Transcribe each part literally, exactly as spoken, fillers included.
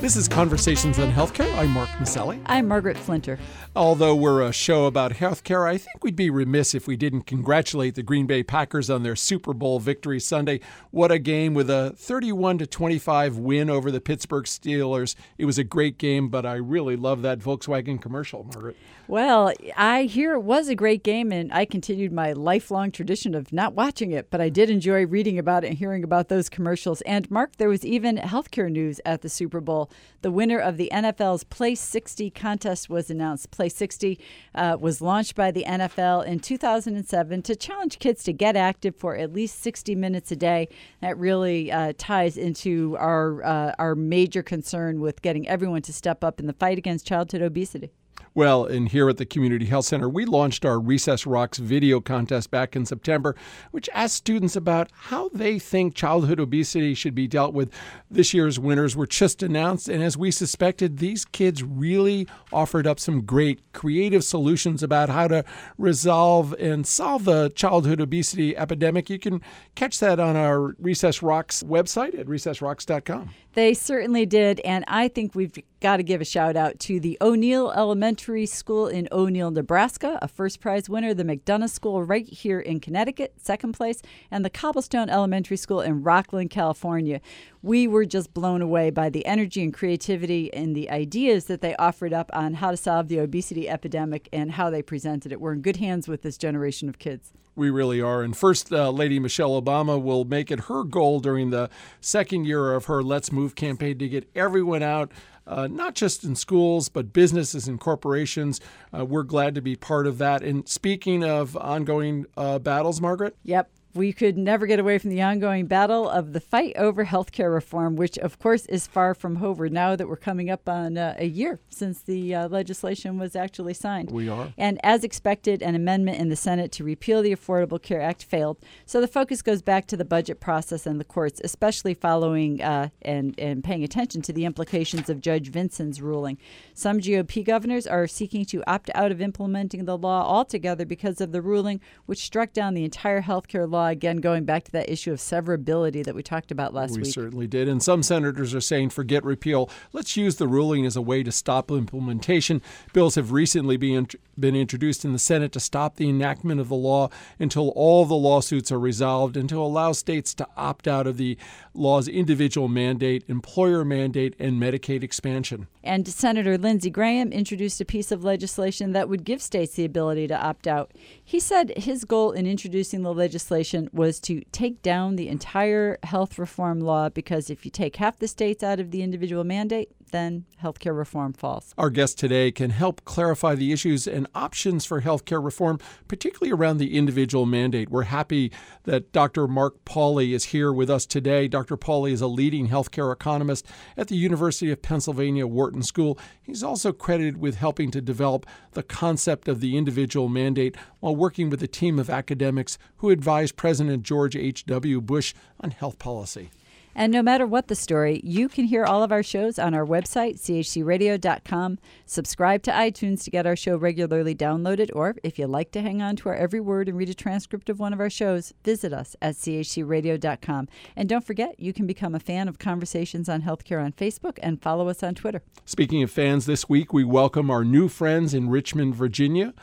This is Conversations on Healthcare. I'm Mark Maselli. I'm Margaret Flinter. Although we're a show about healthcare, I think we'd be remiss if we didn't congratulate the Green Bay Packers on their Super Bowl victory Sunday. What a game with a thirty-one to twenty-five win over the Pittsburgh Steelers. It was a great game, but I really love that Volkswagen commercial, Margaret. Well, I hear it was a great game, and I continued my lifelong tradition of not watching it, but I did enjoy reading about it and hearing about those commercials. And, Mark, there was even healthcare news at the Super Bowl. The winner of the N F L's Play sixty contest was announced. Play sixty uh, was launched by the N F L in two thousand seven to challenge kids to get active for at least sixty minutes a day. That really uh, ties into our uh, our major concern with getting everyone to step up in the fight against childhood obesity. Well, and here at the Community Health Center, we launched our Recess Rocks video contest back in September, which asked students about how they think childhood obesity should be dealt with. This year's winners were just announced, and as we suspected, these kids really offered up some great creative solutions about how to resolve and solve the childhood obesity epidemic. You can catch that on our Recess Rocks website at recess rocks dot com. They certainly did, and I think we've got to give a shout out to the O'Neill Elementary School in O'Neill, Nebraska, a first prize winner, the McDonough School right here in Connecticut, second place, and the Cobblestone Elementary School in Rockland, California. We were just blown away by the energy and creativity and the ideas that they offered up on how to solve the obesity epidemic and how they presented it. We're in good hands with this generation of kids. We really are. And First uh, Lady Michelle Obama will make it her goal during the second year of her Let's Move campaign to get everyone out, uh, not just in schools, but businesses and corporations. Uh, we're glad to be part of that. And speaking of ongoing uh, battles, Margaret? Yep. We could never get away from the ongoing battle of the fight over healthcare reform, which, of course, is far from over now that we're coming up on uh, a year since the uh, legislation was actually signed. We are. And as expected, an amendment in the Senate to repeal the Affordable Care Act failed. So the focus goes back to the budget process and the courts, especially following uh, and, and paying attention to the implications of Judge Vinson's ruling. Some G O P governors are seeking to opt out of implementing the law altogether because of the ruling, which struck down the entire healthcare law. Again, going back to that issue of severability that we talked about last we week. We certainly did. And some senators are saying, forget repeal. Let's use the ruling as a way to stop implementation. Bills have recently been, been introduced in the Senate to stop the enactment of the law until all the lawsuits are resolved and to allow states to opt out of the law's individual mandate, employer mandate, and Medicaid expansion. And Senator Lindsey Graham introduced a piece of legislation that would give states the ability to opt out. He said his goal in introducing the legislation was to take down the entire health reform law, because if you take half the states out of the individual mandate, then healthcare reform falls. Our guest today can help clarify the issues and options for healthcare reform, particularly around the individual mandate. We're happy that Doctor Mark Pauly is here with us today. Doctor Pauly is a leading healthcare economist at the University of Pennsylvania Wharton School. He's also credited with helping to develop the concept of the individual mandate while working with a team of academics who advised President George H W. Bush on health policy. And no matter what the story, you can hear all of our shows on our website, c h c radio dot com. Subscribe to iTunes to get our show regularly downloaded, or if you like to hang on to our every word and read a transcript of one of our shows, visit us at c h c radio dot com. And don't forget, you can become a fan of Conversations on Healthcare on Facebook and follow us on Twitter. Speaking of fans, this week we welcome our new friends in Richmond, Virginia.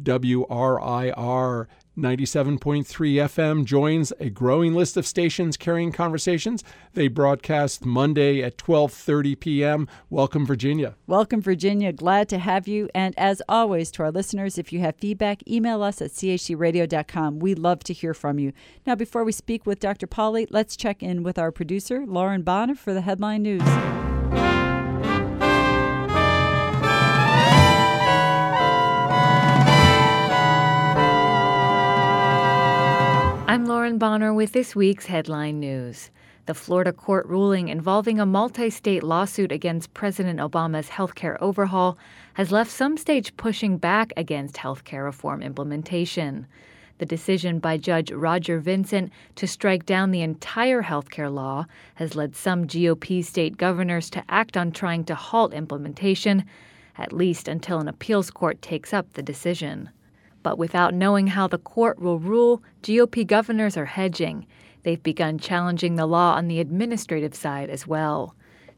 W R I R ninety-seven point three F M joins a growing list of stations carrying Conversations. They broadcast Monday at twelve thirty p.m. Welcome, Virginia. Welcome, Virginia. Glad to have you. And as always, to our listeners, if you have feedback, email us at c h c radio dot com. We love to hear from you. Now, before we speak with Doctor Pauly, let's check in with our producer, Lauren Bonner, for the headline news. I'm Lauren Bonner with this week's headline news. The Florida court ruling involving a multi-state lawsuit against President Obama's healthcare overhaul has left some states pushing back against healthcare reform implementation. The decision by Judge Roger Vincent to strike down the entire healthcare law has led some G O P state governors to act on trying to halt implementation, at least until an appeals court takes up the decision. But without knowing how the court will rule, G O P governors are hedging. They've begun challenging the law on the administrative side as well.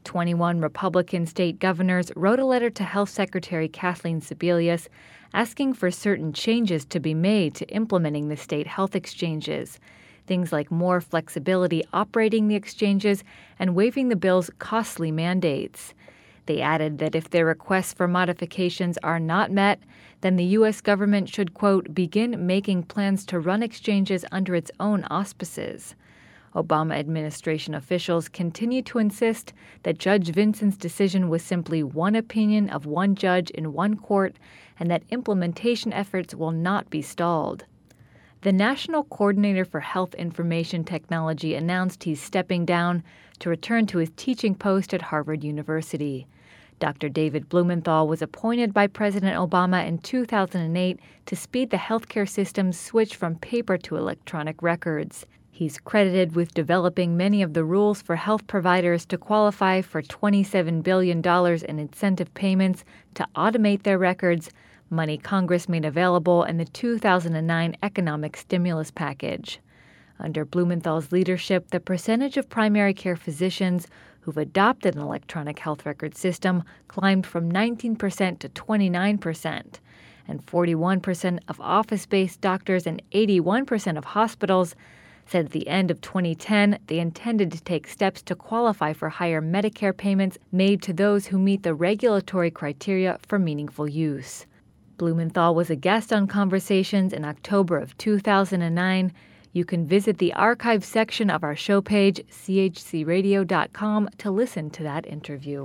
twenty-one Republican state governors wrote a letter to Health Secretary Kathleen Sebelius asking for certain changes to be made to implementing the state health exchanges. Things like more flexibility operating the exchanges and waiving the bill's costly mandates. They added that if their requests for modifications are not met, then the U S government should, quote, begin making plans to run exchanges under its own auspices. Obama administration officials continue to insist that Judge Vinson's decision was simply one opinion of one judge in one court and that implementation efforts will not be stalled. The National Coordinator for Health Information Technology announced he's stepping down to return to his teaching post at Harvard University. Doctor David Blumenthal was appointed by President Obama in two thousand eight to speed the healthcare system's switch from paper to electronic records. He's credited with developing many of the rules for health providers to qualify for twenty-seven billion dollars in incentive payments to automate their records, money Congress made available in the two thousand nine economic stimulus package. Under Blumenthal's leadership, the percentage of primary care physicians who've adopted an electronic health record system climbed from nineteen percent to twenty-nine percent, and forty-one percent of office-based doctors and eighty-one percent of hospitals said at the end of twenty ten they intended to take steps to qualify for higher Medicare payments made to those who meet the regulatory criteria for meaningful use. Blumenthal was a guest on Conversations in October of two thousand nine. You can visit the archive section of our show page, c h c radio dot com, to listen to that interview.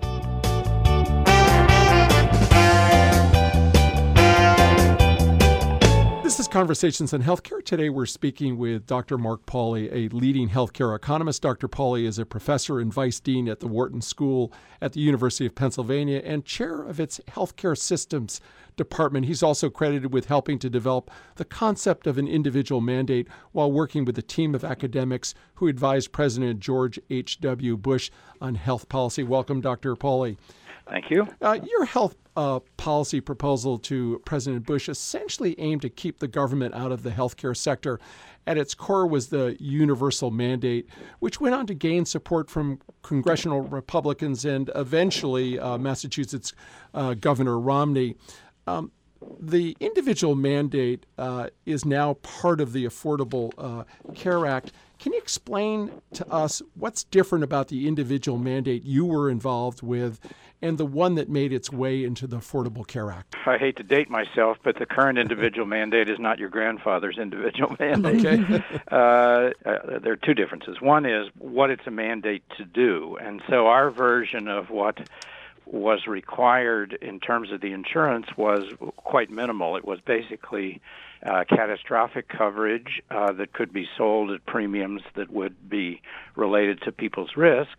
This is Conversations on Healthcare. Today we're speaking with Doctor Mark Pauly, a leading healthcare economist. Doctor Pauly is a professor and vice dean at the Wharton School at the University of Pennsylvania and chair of its healthcare systems department. He's also credited with helping to develop the concept of an individual mandate while working with a team of academics who advised President George H W. Bush on health policy. Welcome, Doctor Pauly. Thank you. Uh, your health uh, policy proposal to President Bush essentially aimed to keep the government out of the healthcare sector. At its core was the universal mandate, which went on to gain support from congressional Republicans and eventually uh, Massachusetts uh, Governor Romney. Um, the individual mandate uh, is now part of the Affordable uh, Care Act. Can you explain to us what's different about the individual mandate you were involved with and the one that made its way into the Affordable Care Act? I hate to date myself, but the current individual mandate is not your grandfather's individual mandate. Okay. uh, uh, there are two differences. One is what it's a mandate to do. And so our version of what was required in terms of the insurance was quite minimal. It was basically uh, catastrophic coverage uh, that could be sold at premiums that would be related to people's risk,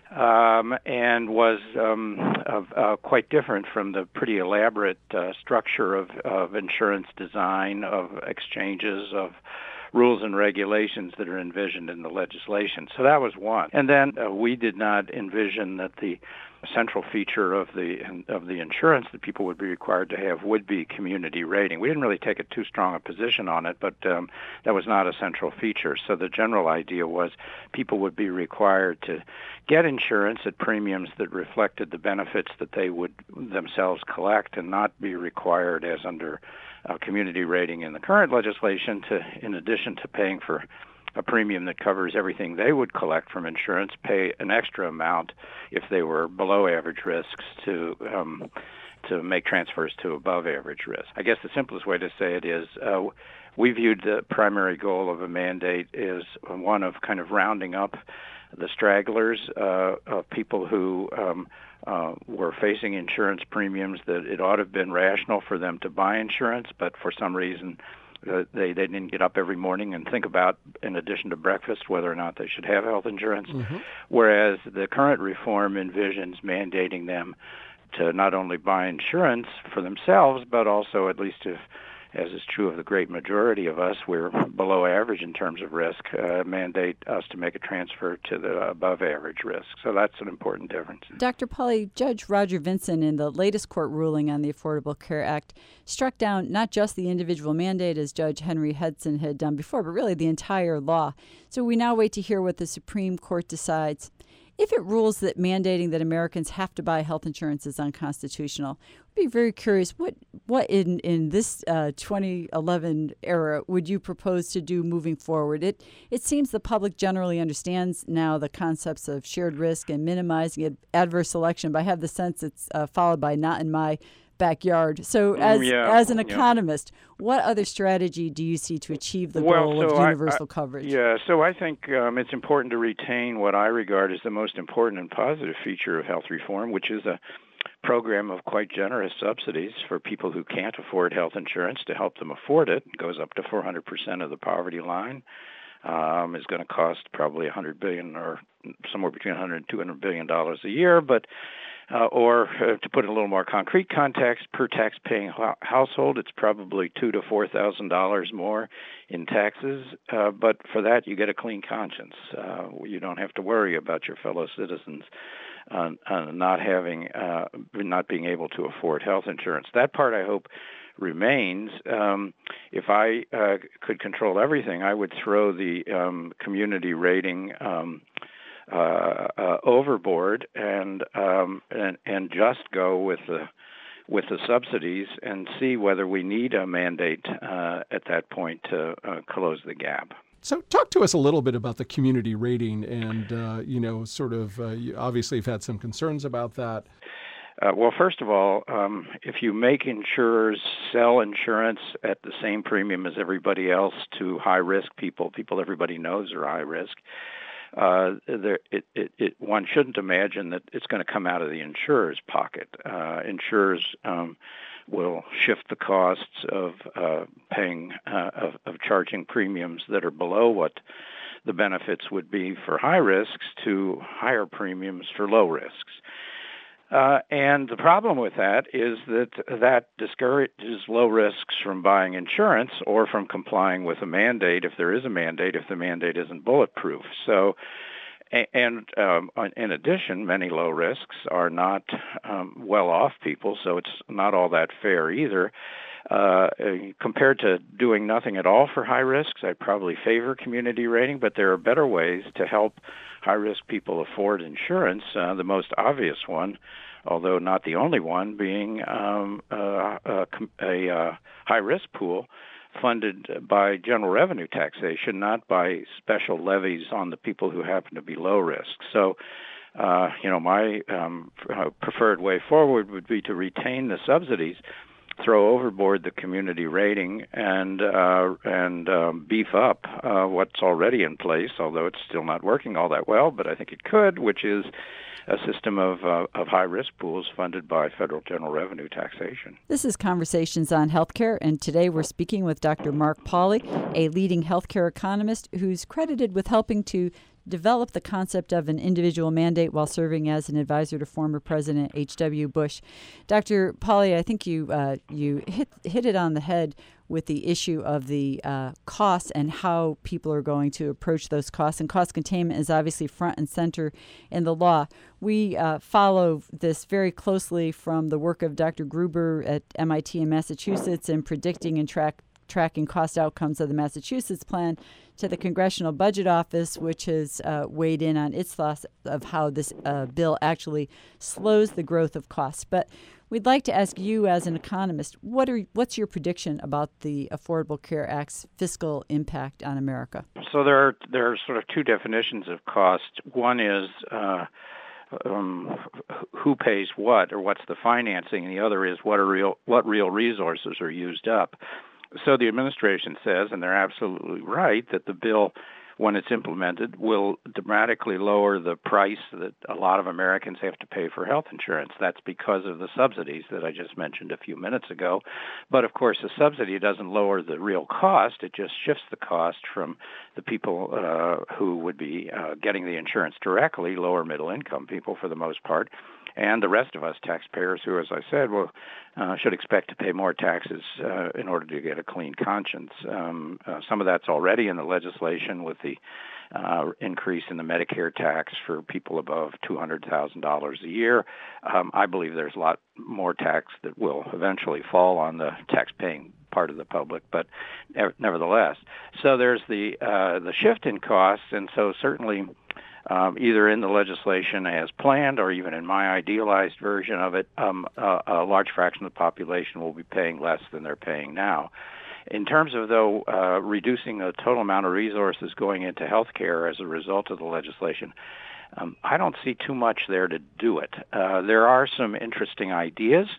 um, and was um, of, uh, quite different from the pretty elaborate uh, structure of, of insurance design, of exchanges, of rules and regulations that are envisioned in the legislation. So that was one. And then uh, we did not envision that the central feature of the of the insurance that people would be required to have would be community rating. We didn't really take a too strong a position on it, but um, that was not a central feature. So the general idea was people would be required to get insurance at premiums that reflected the benefits that they would themselves collect and not be required, as under uh, community rating in the current legislation, to, in addition to paying for a premium that covers everything they would collect from insurance, pay an extra amount if they were below average risks to um, to make transfers to above average risk. I guess the simplest way to say it is uh, we viewed the primary goal of a mandate as one of kind of rounding up the stragglers uh, of people who um, uh, were facing insurance premiums that it ought to have been rational for them to buy insurance, but for some reason Uh, they, they didn't get up every morning and think about, in addition to breakfast, whether or not they should have health insurance, mm-hmm. whereas the current reform envisions mandating them to not only buy insurance for themselves, but also, at least if, as is true of the great majority of us, we're below average in terms of risk, uh, mandate us to make a transfer to the above average risk. So that's an important difference. Doctor Pauly, Judge Roger Vinson, in the latest court ruling on the Affordable Care Act, struck down not just the individual mandate, as Judge Henry Hudson had done before, but really the entire law. So we now wait to hear what the Supreme Court decides. If it rules that mandating that Americans have to buy health insurance is unconstitutional, I'd be very curious, what what in, in this uh, twenty eleven era would you propose to do moving forward? It it seems the public generally understands now the concepts of shared risk and minimizing ad- adverse selection, but I have the sense it's uh, followed by not in my backyard. So as yeah, as an yeah. economist, what other strategy do you see to achieve the well, goal so of I- universal I, coverage? Yeah, so I think um, it's important to retain what I regard as the most important and positive feature of health reform, which is a program of quite generous subsidies for people who can't afford health insurance to help them afford it. It goes up to four hundred percent of the poverty line. Um, is going to cost probably one hundred billion dollars or somewhere between one hundred and two hundred billion dollars a year, but Uh, or uh, to put it in a little more concrete context, per tax-paying ho- household, it's probably two to four thousand dollars more in taxes. Uh, but for that, you get a clean conscience. Uh, you don't have to worry about your fellow citizens uh, uh, not having, uh, not being able to afford health insurance. That part, I hope, remains. Um, if I uh, could control everything, I would throw the um, community rating Um, Uh, uh, overboard and um, and and just go with the with the subsidies and see whether we need a mandate uh, at that point to uh, close the gap. So talk to us a little bit about the community rating and, uh, you know, sort of, uh, you obviously have had some concerns about that. Uh, well, first of all, um, if you make insurers sell insurance at the same premium as everybody else to high-risk people, people everybody knows are high risk, Uh, there, it, it, it, one shouldn't imagine that it's going to come out of the insurer's pocket. Uh, insurers um, will shift the costs of uh, paying, uh, of, of charging premiums that are below what the benefits would be for high risks to higher premiums for low risks. Uh, and the problem with that is that that discourages low risks from buying insurance or from complying with a mandate if there is a mandate, if the mandate isn't bulletproof. So, and um, in addition, many low risks are not um, well-off people, so it's not all that fair either. Uh, compared to doing nothing at all for high risks, I probably favor community rating, but there are better ways to help high-risk people afford insurance. Uh, the most obvious one, although not the only one, being um, uh, a, a uh, high-risk pool funded by general revenue taxation, not by special levies on the people who happen to be low risk. So, uh, you know, my um, preferred way forward would be to retain the subsidies, throw overboard the community rating, and uh, and um, beef up uh, what's already in place, although it's still not working all that well, but I think it could, which is a system of uh, of high-risk pools funded by federal general revenue taxation. This is Conversations on Healthcare, and today we're speaking with Doctor Mark Pauly, a leading healthcare economist who's credited with helping to develop the concept of an individual mandate while serving as an advisor to former President H W. Bush. Doctor Pauly, I think you uh, you hit hit it on the head with the issue of the uh, costs and how people are going to approach those costs. And cost containment is obviously front and center in the law. We uh, follow this very closely from the work of Doctor Gruber at M I T in Massachusetts in predicting and track tracking cost outcomes of the Massachusetts plan, to the Congressional Budget Office, which has uh, weighed in on its thoughts of how this uh, bill actually slows the growth of costs. But we'd like to ask you, as an economist, what are what's your prediction about the Affordable Care Act's fiscal impact on America? So there are there are sort of two definitions of cost. One is uh, um, who pays what, or what's the financing, and the other is what are real what real resources are used up. So the administration says, and they're absolutely right, that the bill, when it's implemented, will dramatically lower the price that a lot of Americans have to pay for health insurance. That's because of the subsidies that I just mentioned a few minutes ago. But, of course, the subsidy doesn't lower the real cost. It just shifts the cost from the people uh, who would be uh, getting the insurance directly, lower middle-income people for the most part, and the rest of us taxpayers who, as I said, will uh, should expect to pay more taxes uh, in order to get a clean conscience. Um, uh, some of that's already in the legislation with the uh, increase in the Medicare tax for people above two hundred thousand dollars a year. Um, I believe there's a lot more tax that will eventually fall on the tax-paying part of the public, but nevertheless. So there's the uh, the shift in costs, and so certainly um, either in the legislation as planned or even in my idealized version of it, um, a, a large fraction of the population will be paying less than they're paying now. In terms of, though, uh, reducing the total amount of resources going into health care as a result of the legislation, um, I don't see too much there to do it. Uh, there are some interesting ideas.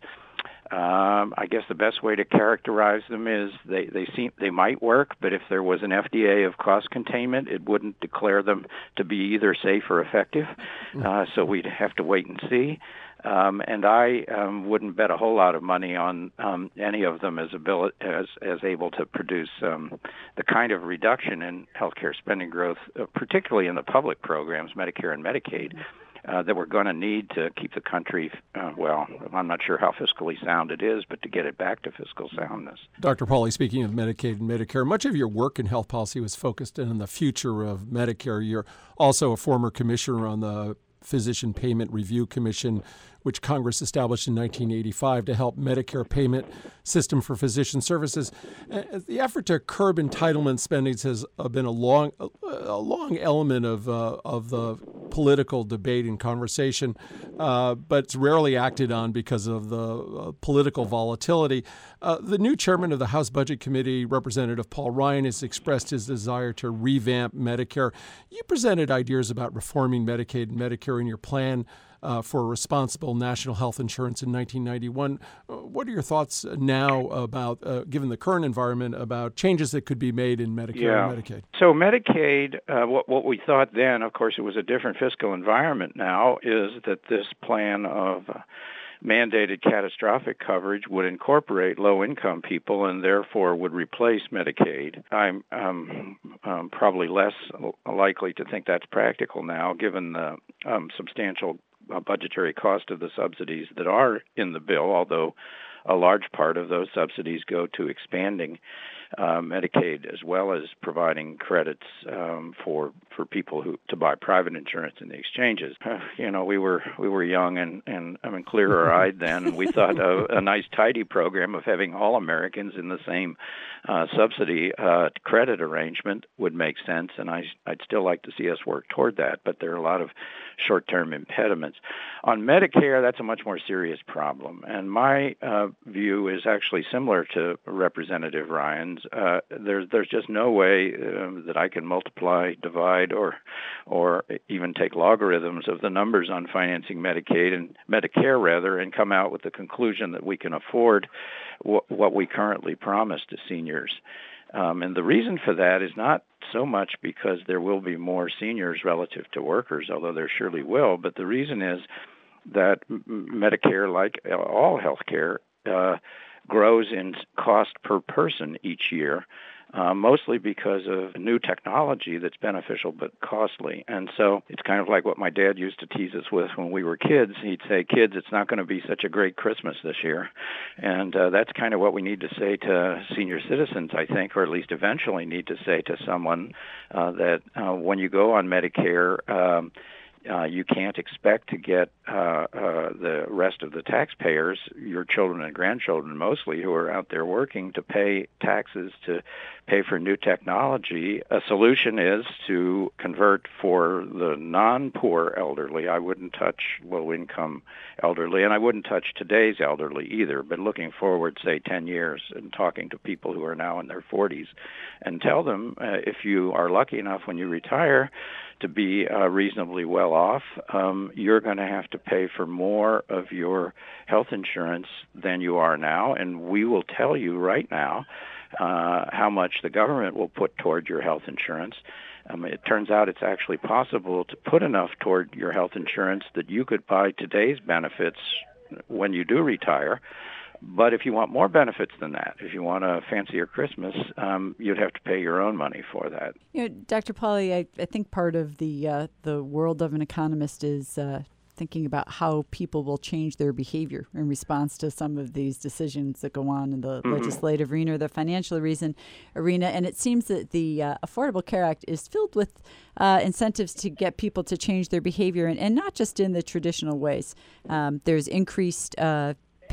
Um, I guess the best way to characterize them is they, they seem they might work, but if there was an F D A of cost containment, it wouldn't declare them to be either safe or effective. Uh, so we'd have to wait and see. Um, and I um, wouldn't bet a whole lot of money on um, any of them as, ability, as as able to produce um, the kind of reduction in healthcare spending growth, uh, particularly in the public programs, Medicare and Medicaid, uh, that we're going to need to keep the country, uh, well, I'm not sure how fiscally sound it is, but to get it back to fiscal soundness. Doctor Pauly, speaking of Medicaid and Medicare, much of your work in health policy was focused in on the future of Medicare. You're also a former commissioner on the Physician Payment Review Commission, which Congress established in nineteen eighty-five to help Medicare payment system for physician services. The effort to curb entitlement spending has been a long, a long element of uh, of the political debate and conversation, uh, but it's rarely acted on because of the uh, political volatility. Uh, the new chairman of the House Budget Committee, Representative Paul Ryan, has expressed his desire to revamp Medicare. You presented ideas about reforming Medicaid and Medicare in your plan Uh, for responsible national health insurance in nineteen ninety-one. Uh, what are your thoughts now about, uh, given the current environment, about changes that could be made in Medicare yeah. and Medicaid? So Medicaid, uh, what, what we thought then, of course it was a different fiscal environment now, is that this plan of uh, mandated catastrophic coverage would incorporate low-income people and therefore would replace Medicaid. I'm um, um, probably less likely to think that's practical now, given the um, substantial uh, budgetary cost of the subsidies that are in the bill, although a large part of those subsidies go to expanding uh, Medicaid as well as providing credits um, for for people who to buy private insurance in the exchanges. Uh, you know, we were we were young and and I mean clearer-eyed then, and we thought a, a nice tidy program of having all Americans in the same uh, subsidy uh, credit arrangement would make sense, and I I'd still like to see us work toward that. But there are a lot of short-term impediments. On Medicare, that's a much more serious problem, and my uh, view is actually similar to Representative Ryan's. Uh, there's there's just no way uh, that I can multiply, divide, or or even take logarithms of the numbers on financing Medicaid and Medicare rather, and come out with the conclusion that we can afford w- what we currently promise to seniors. Um, and the reason for that is not so much because there will be more seniors relative to workers, although there surely will, but the reason is that Medicare, like all health care, uh, grows in cost per person each year, uh, mostly because of new technology that's beneficial but costly. And so it's kind of like what my dad used to tease us with when we were kids. He'd say, kids, it's not going to be such a great Christmas this year. And uh, that's kind of what we need to say to senior citizens, I think, or at least eventually need to say to someone uh, that uh, when you go on Medicare, um, Uh, you can't expect to get uh, uh, the rest of the taxpayers, your children and grandchildren mostly, who are out there working, to pay taxes to pay for new technology. A solution is to convert for the non-poor elderly. I wouldn't touch low-income elderly, and I wouldn't touch today's elderly either, but looking forward, say, ten years and talking to people who are now in their forties, and tell them uh, if you are lucky enough when you retire to be uh, reasonably well off, um, you're going to have to pay for more of your health insurance than you are now, and we will tell you right now uh, how much the government will put toward your health insurance. Um, it turns out it's actually possible to put enough toward your health insurance that you could buy today's benefits when you do retire. But if you want more benefits than that, if you want a fancier Christmas, um, you'd have to pay your own money for that. You know, Doctor Pauly, I, I think part of the uh, the world of an economist is uh, thinking about how people will change their behavior in response to some of these decisions that go on in the mm-hmm. legislative arena or the financial reason arena. And it seems that the uh, Affordable Care Act is filled with uh, incentives to get people to change their behavior, and, and not just in the traditional ways. Um, there's increased uh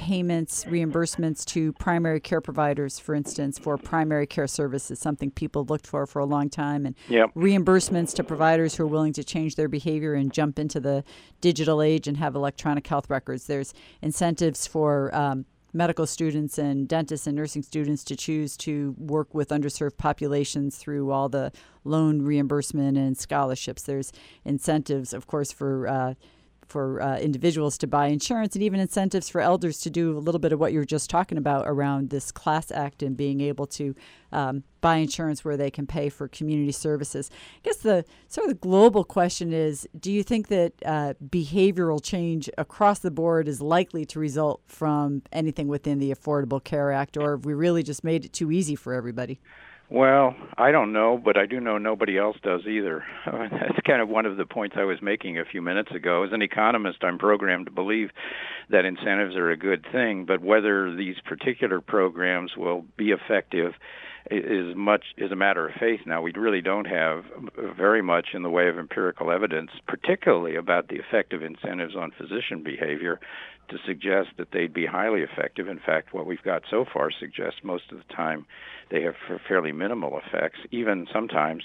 payments, reimbursements to primary care providers, for instance, for primary care services, something people looked for for a long time, and yep. reimbursements to providers who are willing to change their behavior and jump into the digital age and have electronic health records. There's incentives for um, medical students and dentists and nursing students to choose to work with underserved populations through all the loan reimbursement and scholarships. There's incentives, of course, for uh, for uh, individuals to buy insurance, and even incentives for elders to do a little bit of what you were just talking about around this CLASS Act and being able to um, buy insurance where they can pay for community services. I guess the sort of the global question is, do you think that uh, behavioral change across the board is likely to result from anything within the Affordable Care Act, or have we really just made it too easy for everybody? Well, I don't know, but I do know nobody else does either. That's kind of one of the points I was making a few minutes ago. As an economist, I'm programmed to believe that incentives are a good thing, but whether these particular programs will be effective is much is a matter of faith now. We really don't have very much in the way of empirical evidence, particularly about the effect of incentives on physician behavior, to suggest that they'd be highly effective. In fact, what we've got so far suggests most of the time they have fairly minimal effects, even sometimes.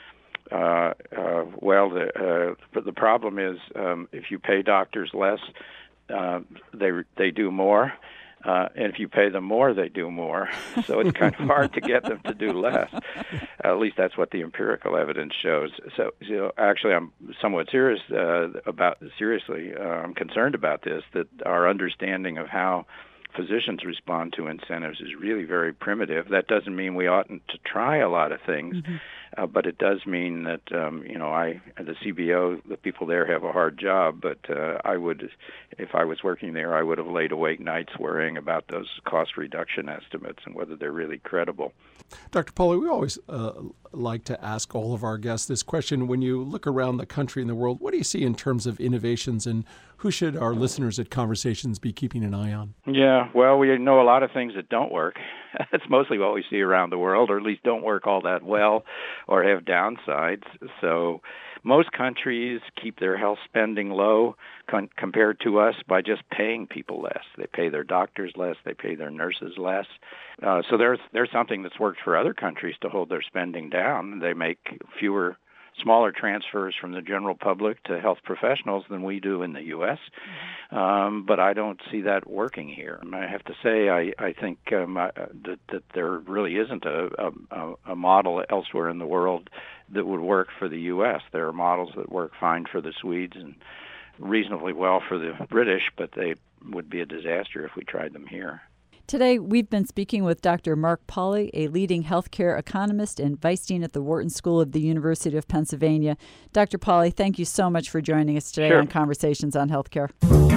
Uh, uh, well, the, uh, the problem is um, if you pay doctors less, uh, they they do more. Uh, and if you pay them more, they do more. So it's kind of hard to get them to do less. At least that's what the empirical evidence shows. So, so actually, I'm somewhat serious uh, about seriously. Uh, I'm concerned about this. That our understanding of how physicians respond to incentives is really very primitive. That doesn't mean we oughtn't to try a lot of things, mm-hmm. uh, but it does mean that um, you know, I the C B O, the people there have a hard job. But uh, I would, if I was working there, I would have laid awake nights worrying about those cost reduction estimates and whether they're really credible. Doctor Pauly, we always uh, like to ask all of our guests this question. When you look around the country and the world, what do you see in terms of innovations, and who should our listeners at Conversations be keeping an eye on? Yeah, well, we know a lot of things that don't work. That's mostly what we see around the world, or at least don't work all that well or have downsides. So most countries keep their health spending low con- compared to us by just paying people less. They pay their doctors less. They pay their nurses less. Uh, so there's there's something that's worked for other countries to hold their spending down. They make fewer, smaller transfers from the general public to health professionals than we do in the U S Um, but I don't see that working here. I have to say, I, I think um, I, that, that there really isn't a, a, a model elsewhere in the world that would work for the U S There are models that work fine for the Swedes and reasonably well for the British, but they would be a disaster if we tried them here. Today, we've been speaking with Doctor Mark Pauly, a leading healthcare economist and vice dean at the Wharton School of the University of Pennsylvania. Doctor Pauly, thank you so much for joining us today Sure. on Conversations on Healthcare.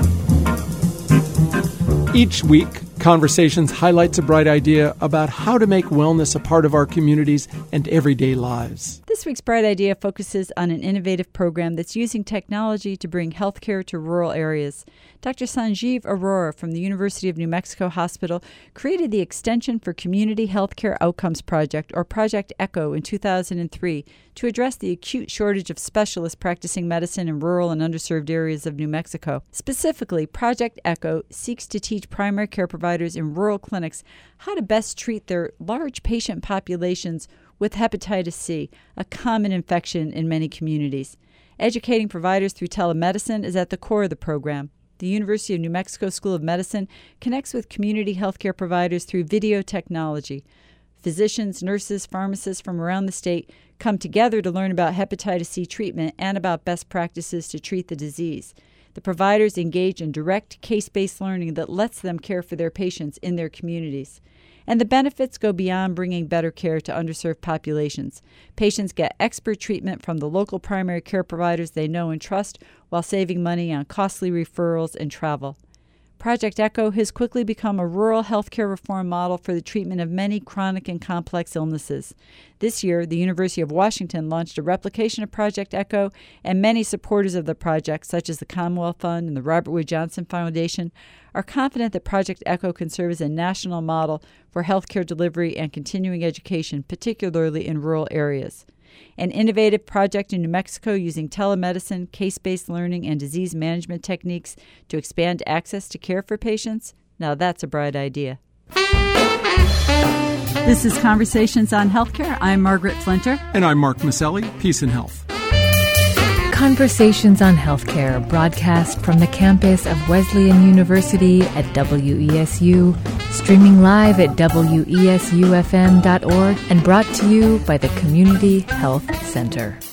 Each week, Conversations highlights a bright idea about how to make wellness a part of our communities and everyday lives. This week's Bright Idea focuses on an innovative program that's using technology to bring healthcare to rural areas. Doctor Sanjeev Arora from the University of New Mexico Hospital created the Extension for Community Healthcare Outcomes Project, or Project ECHO, in two thousand three to address the acute shortage of specialists practicing medicine in rural and underserved areas of New Mexico. Specifically, Project ECHO seeks to teach primary care providers in rural clinics how to best treat their large patient populations with hepatitis C, a common infection in many communities. Educating providers through telemedicine is at the core of the program. The University of New Mexico School of Medicine connects with community healthcare providers through video technology. Physicians, nurses, pharmacists from around the state come together to learn about hepatitis C treatment and about best practices to treat the disease. The providers engage in direct case-based learning that lets them care for their patients in their communities. And the benefits go beyond bringing better care to underserved populations. Patients get expert treatment from the local primary care providers they know and trust while saving money on costly referrals and travel. Project ECHO has quickly become a rural healthcare reform model for the treatment of many chronic and complex illnesses. This year, the University of Washington launched a replication of Project ECHO, and many supporters of the project, such as the Commonwealth Fund and the Robert Wood Johnson Foundation, are confident that Project ECHO can serve as a national model for healthcare delivery and continuing education, particularly in rural areas. An innovative project in New Mexico using telemedicine, case-based learning, and disease management techniques to expand access to care for patients? Now that's a bright idea. This is Conversations on Healthcare. I'm Margaret Flinter. And I'm Mark Maselli. Peace and health. Conversations on Healthcare, broadcast from the campus of Wesleyan University at W E S U, streaming live at W E S U F M dot org, and brought to you by the Community Health Center.